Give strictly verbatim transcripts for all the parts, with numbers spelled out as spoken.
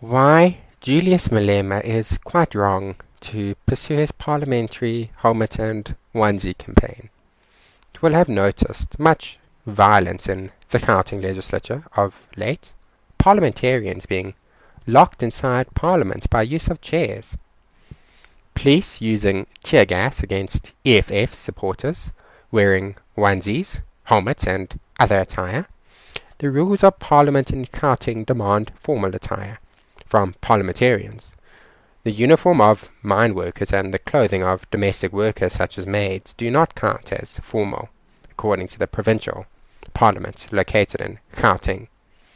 Why Julius Malema is quite wrong to pursue his parliamentary helmet and onesie campaign. You will have noticed much violence in the Gauteng legislature of late, parliamentarians being locked inside parliament by use of chairs, police using tear gas against E F F supporters wearing onesies, helmets and other attire. The rules of parliament in Gauteng demand formal attire from parliamentarians. The uniform of mine workers and the clothing of domestic workers such as maids do not count as formal, according to the provincial parliament located in Gauteng.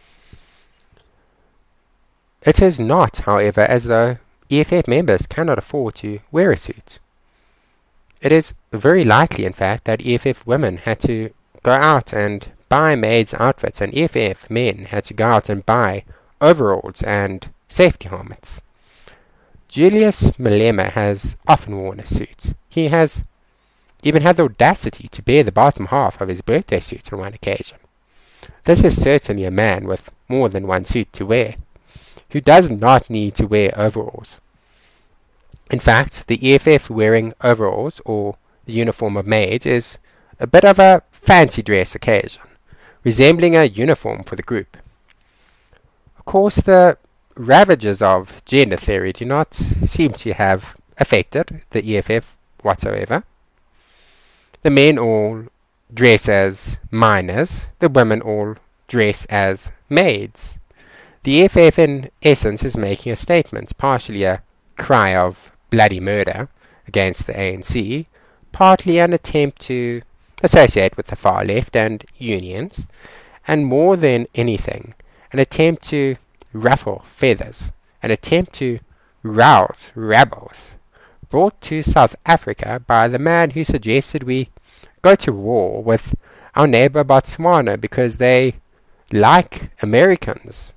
It is not, however, as though E F F members cannot afford to wear a suit. It is very likely, in fact, that E F F women had to go out and buy maids' outfits, and E F F men had to go out and buy overalls and safety helmets. Julius Malema has often worn a suit. He has even had the audacity to bear the bottom half of his birthday suit on one occasion. This is certainly a man with more than one suit to wear, who does not need to wear overalls. In fact, the E F F wearing overalls, or the uniform of maids, is a bit of a fancy dress occasion, resembling a uniform for the group. Of course, the ravages of gender theory do not seem to have affected the E F F whatsoever. The men all dress as miners, the women all dress as maids. The E F F in essence is making a statement, partially a cry of bloody murder against the A N C, partly an attempt to associate with the far left and unions, and more than anything, an attempt to ruffle feathers, an attempt to rouse rebels, brought to South Africa by the man who suggested we go to war with our neighbor Botswana because they like Americans.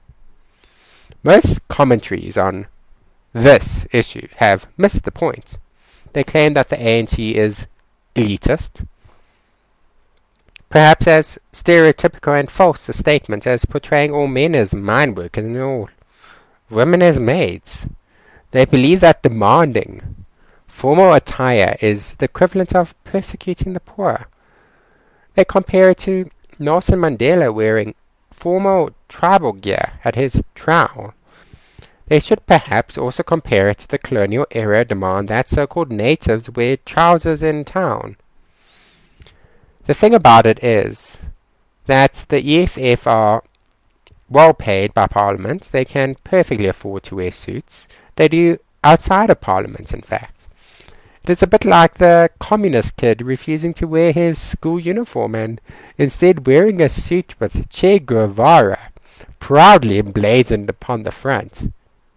Most commentaries on this issue have missed the point. They claim that the A N C is elitist, perhaps as stereotypical and false a statement as portraying all men as mine workers and all women as maids. They believe that demanding formal attire is the equivalent of persecuting the poor. They compare it to Nelson Mandela wearing formal tribal gear at his trial. They should perhaps also compare it to the colonial era demand that so-called natives wear trousers in town. The thing about it is that the E F F are well paid by Parliament. They can perfectly afford to wear suits. They do outside of Parliament, in fact. It is a bit like the communist kid refusing to wear his school uniform and instead wearing a suit with Che Guevara proudly emblazoned upon the front.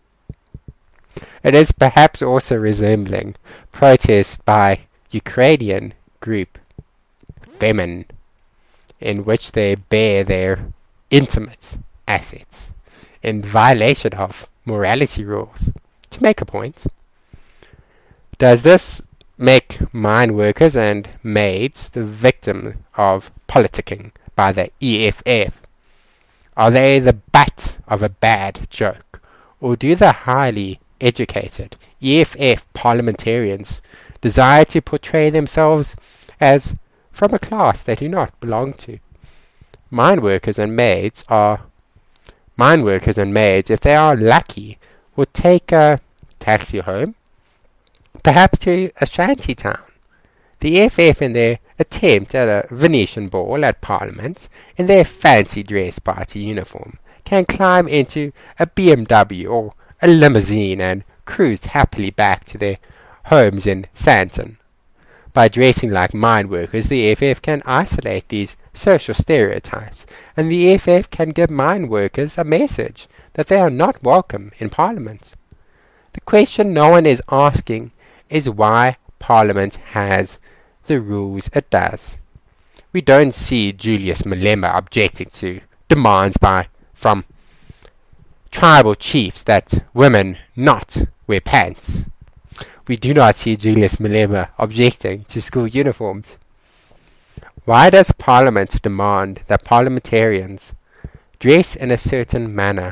It is perhaps also resembling protest by Ukrainian group Femen, in which they bear their intimate assets in violation of morality rules. To make a point, does this make mine workers and maids the victim of politicking by the E F F? Are they the butt of a bad joke, or do the highly educated E F F parliamentarians desire to portray themselves as from a class they do not belong to? Mine workers and maids are mine workers and maids, if they are lucky, will take a taxi home, perhaps to a shanty town. The E F F, in their attempt at a Venetian ball at Parliament, in their fancy dress party uniform, can climb into a B M W or a limousine and cruise happily back to their homes in Sandton. By dressing like mine workers, the E F F can isolate these social stereotypes, and the E F F can give mine workers a message that they are not welcome in Parliament. The question no one is asking is why Parliament has the rules it does. We don't see Julius Malema objecting to demands by from tribal chiefs that women not wear pants. We do not see Julius Malema objecting to school uniforms. Why does Parliament demand that parliamentarians dress in a certain manner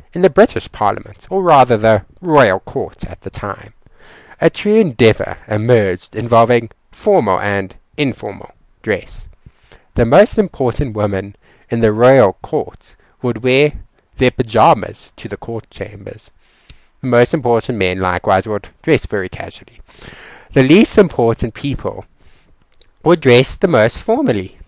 in the British Parliament, or rather the Royal Court at the time, a true endeavour emerged involving formal and informal dress. The most important women in the Royal Court would wear their pyjamas to the court chambers. The most important men likewise would dress very casually. The least important people would dress the most formally.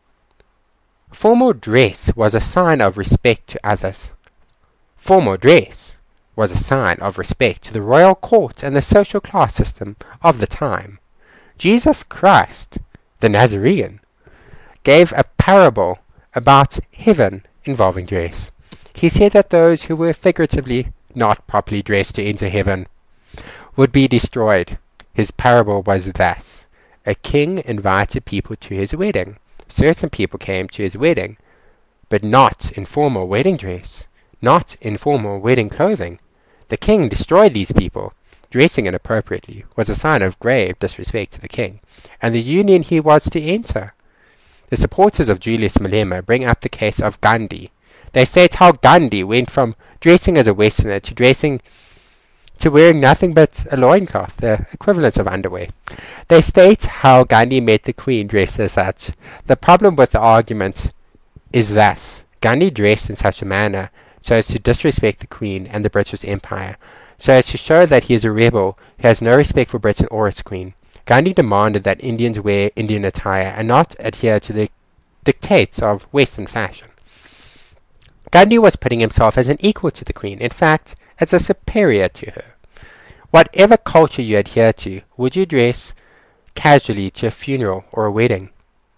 Formal dress was a sign of respect to others. Formal dress was a sign of respect to the royal court and the social class system of the time. Jesus Christ, the Nazarene, gave a parable about heaven involving dress. He said that those who were figuratively not properly dressed to enter heaven would be destroyed. His parable was thus: a king invited people to his wedding. Certain people came to his wedding, but not in formal wedding dress, not in formal wedding clothing. The king destroyed these people. Dressing inappropriately was a sign of grave disrespect to the king, and the union he was to enter. The supporters of Julius Malema bring up the case of Gandhi. They state how Gandhi went from dressing as a Westerner to dressing to wearing nothing but a loincloth, the equivalent of underwear. They state how Gandhi met the Queen dressed as such. The problem with the argument is thus: Gandhi dressed in such a manner so as to disrespect the Queen and the British Empire, so as to show that he is a rebel who has no respect for Britain or its Queen. Gandhi demanded that Indians wear Indian attire and not adhere to the dictates of Western fashion. Gandhi was putting himself as an equal to the Queen, in fact, as a superior to her. Whatever culture you adhere to, would you dress casually to a funeral or a wedding?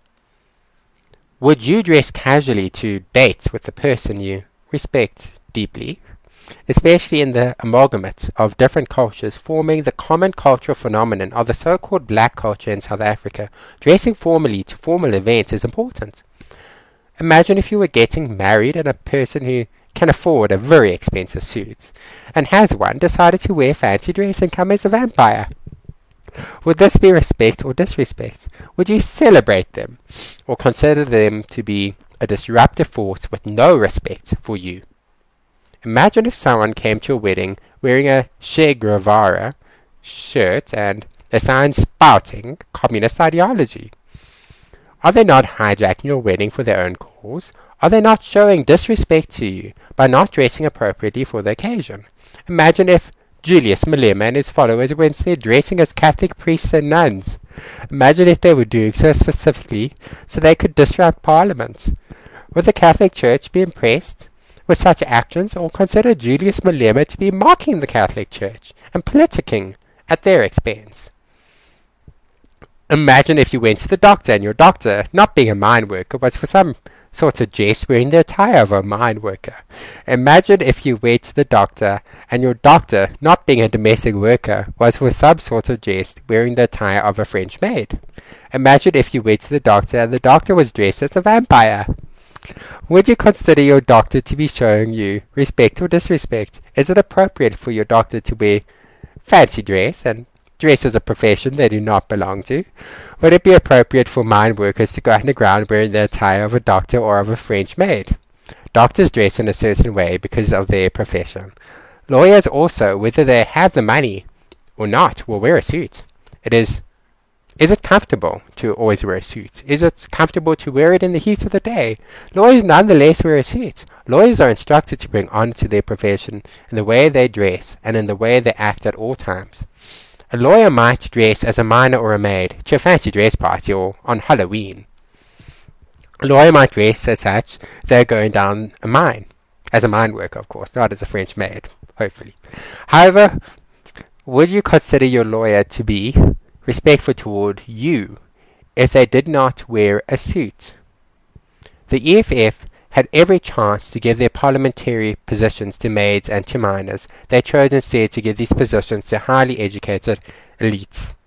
Would you dress casually to dates with the person you respect deeply? Especially in the amalgamate of different cultures forming the common cultural phenomenon of the so-called black culture in South Africa, dressing formally to formal events is important. Imagine if you were getting married and a person who can afford a very expensive suit, and has one, decided to wear fancy dress and come as a vampire. Would this be respect or disrespect? Would you celebrate them, or consider them to be a disruptive force with no respect for you? Imagine if someone came to a wedding wearing a Che Guevara shirt and a sign spouting communist ideology. Are they not hijacking your wedding for their own cause? Are they not showing disrespect to you by not dressing appropriately for the occasion? Imagine if Julius Malema and his followers were instead dressing as Catholic priests and nuns. Imagine if they were doing so specifically so they could disrupt Parliament. Would the Catholic Church be impressed with such actions, or consider Julius Malema to be mocking the Catholic Church and politicking at their expense? Imagine if you went to the doctor and your doctor, not being a mine worker, was for some sort of jest wearing the attire of a mine worker. Imagine if you went to the doctor and your doctor, not being a domestic worker, was for some sort of jest wearing the attire of a French maid. Imagine if you went to the doctor and the doctor was dressed as a vampire. Would you consider your doctor to be showing you respect or disrespect? Is it appropriate for your doctor to wear fancy dress and dress as a profession they do not belong to? Would it be appropriate for mine workers to go underground wearing the attire of a doctor or of a French maid? Doctors dress in a certain way because of their profession. Lawyers also, whether they have the money or not, will wear a suit. It is Is it comfortable to always wear a suit? Is it comfortable to wear it in the heat of the day? Lawyers nonetheless wear a suit. Lawyers are instructed to bring honor to their profession in the way they dress and in the way they act at all times. A lawyer might dress as a miner or a maid to a fancy dress party or on Halloween. A lawyer might dress as such if they're going down a mine, as a mine worker, of course, not as a French maid, hopefully. However, would you consider your lawyer to be respectful toward you if they did not wear a suit? The E F F had every chance to give their parliamentary positions to maids and to miners. They chose instead to give these positions to highly educated elites.